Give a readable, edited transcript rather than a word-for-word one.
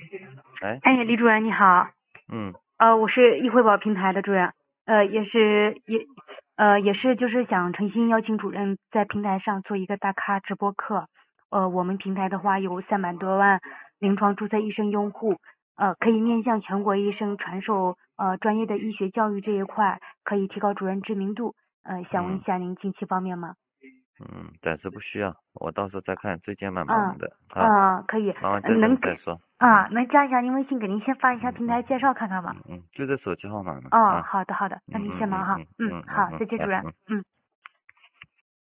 哎， 哎，李主任你好， 嗯我是易汇宝平台的主任，也是就是想诚心邀请主任在平台上做一个大咖直播课。我们平台的话有300多万临床注册医生用户，可以面向全国医生传授专业的医学教育这一块，可以提高主任知名度。想问一嗯下您近期方面吗？ 暂时不需要，我到时候再看，最近蛮忙的， 可以， 忙完这能阵再说。 能加一下您微信，给您先发一下平台介绍看看吗？ 就这手机号码嘛， 好的，那您先忙哈。好， 好， 再见主任。